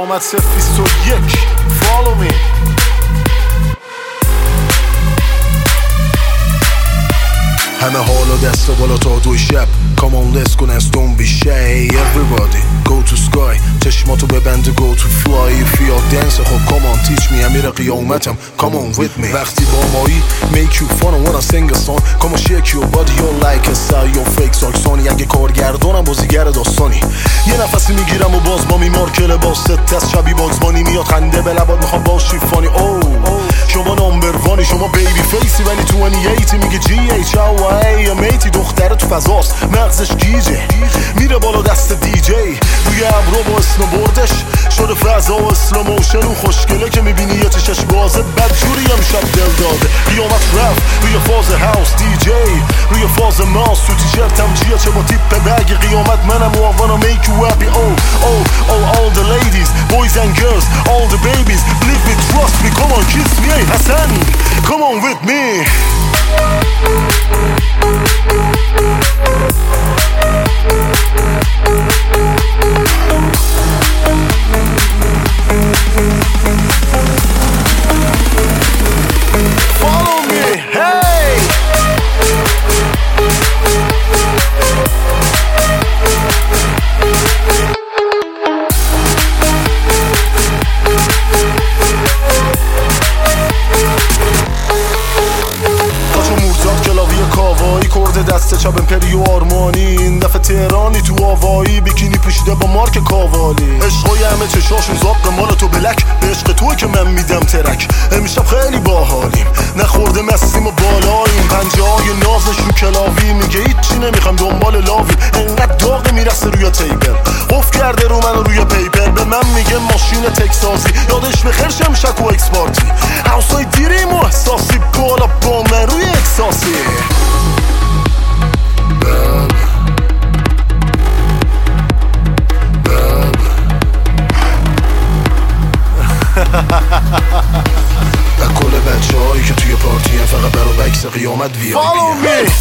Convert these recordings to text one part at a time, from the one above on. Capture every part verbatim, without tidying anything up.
قیامت صفر بیست و یک. Follow me. همه حالا دست بالا تا دو شب. Come on let's go and don't be shy. Everybody go to sky. چشماتو ببند go to fly. If you're dance خب come on teach me. امیر قیامتم come on with me. وقتی با مایی make you fun and wanna sing a song. Come on shake your body you like a star. You fake ساکسانی اگه کارگردانم بازیگر داستانی. یه نفسی میگیرم و باز با میمار که لباس تست شبی باگزبانی میاد خنده به لبات میخوام باشی فانی. او شما نامبر وانی شما بیبی فیسی ولی تو هشتاد میگه جی ایچ او ای میتی دختره تو فضاست مغزش گیجه میره بالا دست دی جی روی ابرو با اسنوبوردش شده فضا و اسلو موشن و خوشگله که میبینی یه چشش بازه بدجوری امشب دل داده قیامت رفت روی فاز هاوس دی جی روی فاز ماس تو تیشرتم جیه چه با تیپ بگ قیامت منم و I wanna make you happy. Oh oh oh all the ladies boys and girls all the babies believe me trust me come on kiss me hey Hassan come on with me. Follow me, hey. کاوایی کرده دست چپ امپریو آرمانی این دفعه تهرانی تو آوایی بیکینی پوشیده با مارک کاوالی عشقای همه چشاشون زاق مال تو بلک به عشق توی که من میدم ترک امشب خیلی باحالیم نخورده مستیم و بالاییم پنجه های نازش رو کلاوی میگه هیچی نمیخوام دنبال لاویم انقدر داغ میرسه روی تیبل قف کرده رو من روی پیپر به من میگه ماشین تکسازی یادش بخیر شمشک و اکس پارتی هاوسای دیریم و احساسی بالا با من روی اکساسی. و کل بچه هایی که توی پارتی هم فقط برا بکس قیامت وی آی پی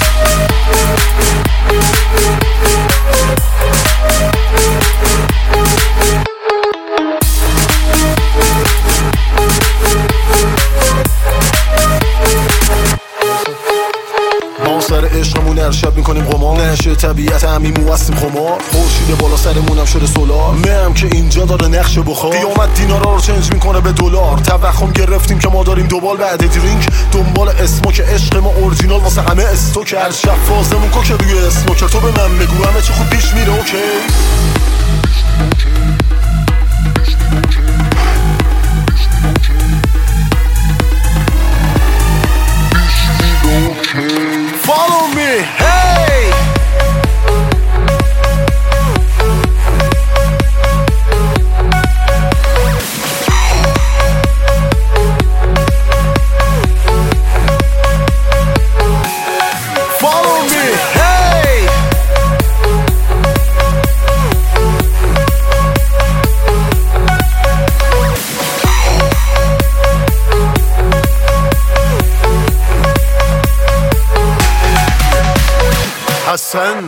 سر عشقمون ارشب میکنیم قمار نشه طبیعت همیمو هستیم خمار خورشید بالا سرمونم شده سولار مهم که اینجا داره نقش بخار قیامت دینارا رو چنج میکنه به دلار توخم گرفتیم که ما داریم دوبال بعد درینک دنبال اسموک عشق ما اورجینال واسه همه استوک هر شب فازمون کو که روی اسموکر تو به من بگو همه چی خوب پیش میره اوکی. Follow me, hey! Follow me, hey! Hassan